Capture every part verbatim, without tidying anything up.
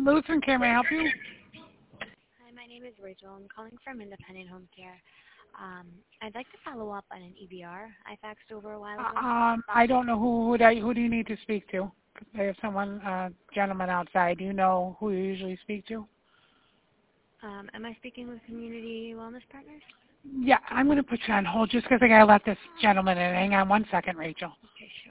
Lutheran Care, may I help you? Hi, my name is Rachel. I'm calling from Independent Home Care. Um, I'd like to follow up on an E B R I faxed over a while ago. Um, I don't know who who, do I, who do you need to speak to? I have someone, uh, gentleman outside. Do you know who you usually speak to? Um, am I speaking with Community Wellness Partners? Yeah, I'm going to put you on hold just because I got to let this gentleman in. Hang on one second, Rachel. Okay, sure.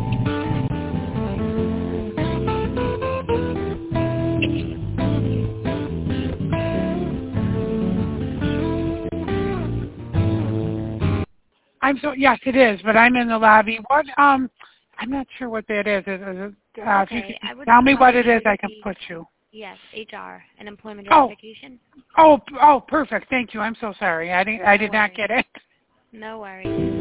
I'm so yes, it is, but I'm in the lobby. What? Um, I'm not sure what that is. Is, is it, uh, if you Okay, could I would tell me what it probably is, I would can be, put you. yes, H R, an employment Oh, verification. oh, oh, perfect. Thank you. I'm so sorry. I didn't. I No did not worries. get it. No worries.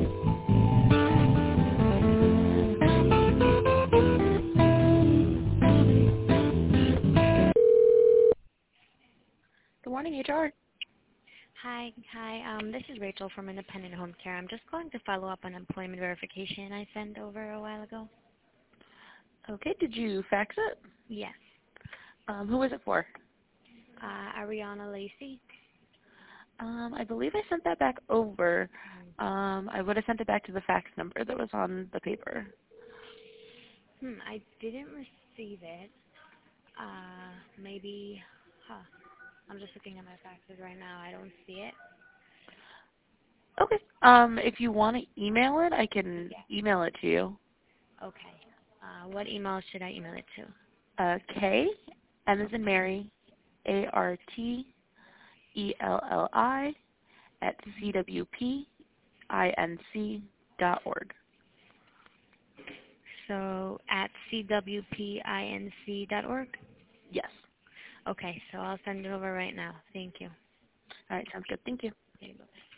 Good morning, H R. Hi, hi. Um, this is Rachel from Independent Home Care. I'm just calling to follow up on employment verification I sent over a while ago. Okay, did you fax it? Yes. Um, who was it for? Uh, Ariana Lacey. Um, I believe I sent that back over. Um, I would have sent it back to the fax number that was on the paper. Hmm, I didn't receive it. Uh, maybe, huh. I'm just looking at my faxes right now. I don't see it. Okay. Um, if you want to email it, I can Yeah. email it to you. Okay. Uh, what email should I email it to? Uh, K, M as in Mary, A R T E L L I at C W P I N C dot org. So at c w p inc dot org? Yes. Okay, so I'll send it over right now. Thank you. All right, sounds good. Thank you. Okay, bye-bye.